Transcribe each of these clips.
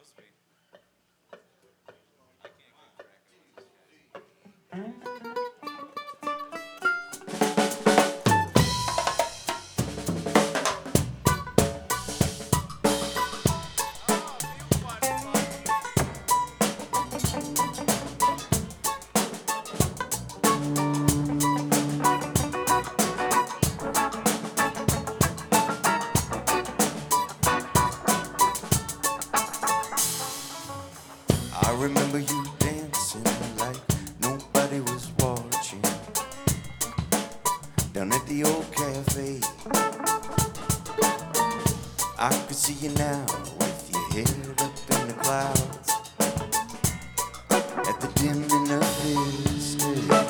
I remember you dancing like nobody was watching down at the old cafe. I could see you now with your head up in the clouds at the dimming of this day.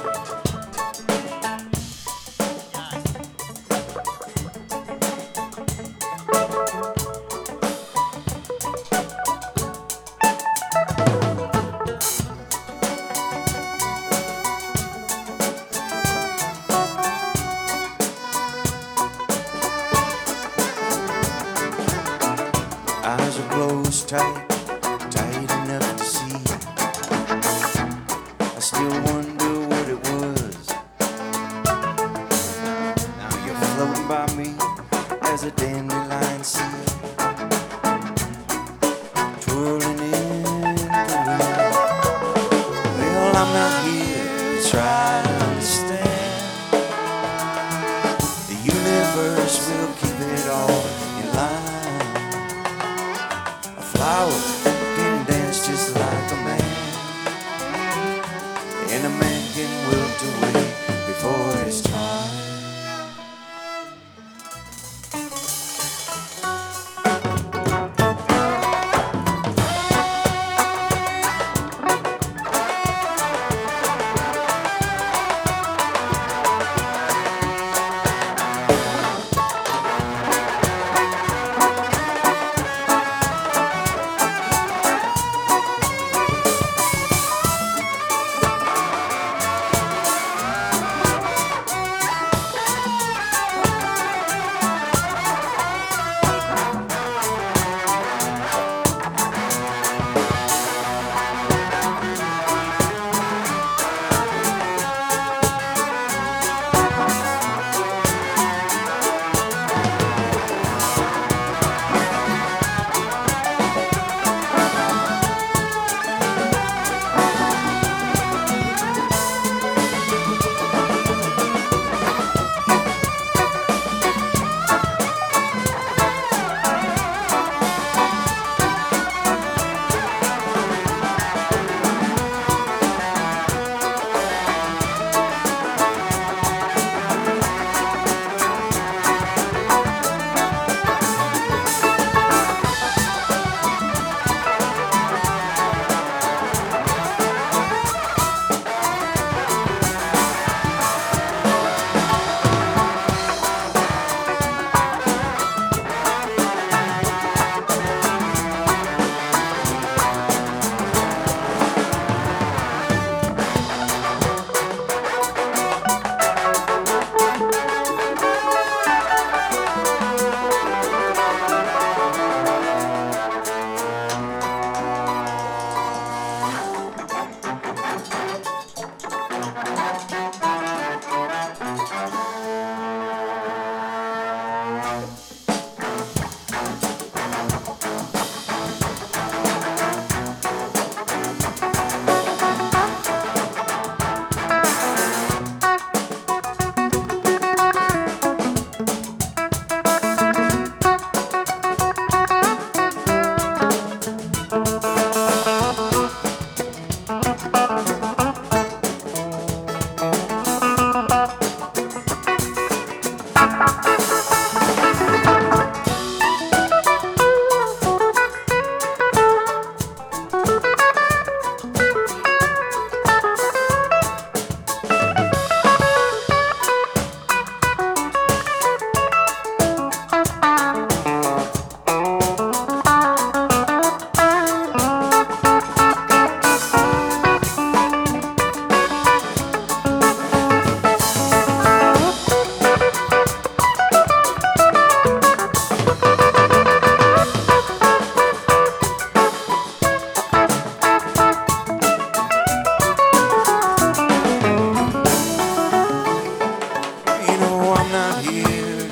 Eyes are closed tight, tight enough to see. I still wonder what it was. Now you're floating by me as a dandelion sea, twirling in the wind. Well, I'm not here to try to understand. The universe will keep it all in line. A flower can dance just like a man, and a man can wilt away before his time.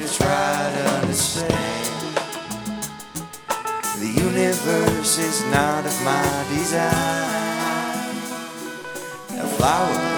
to try to understand. The universe is not of my design. A flower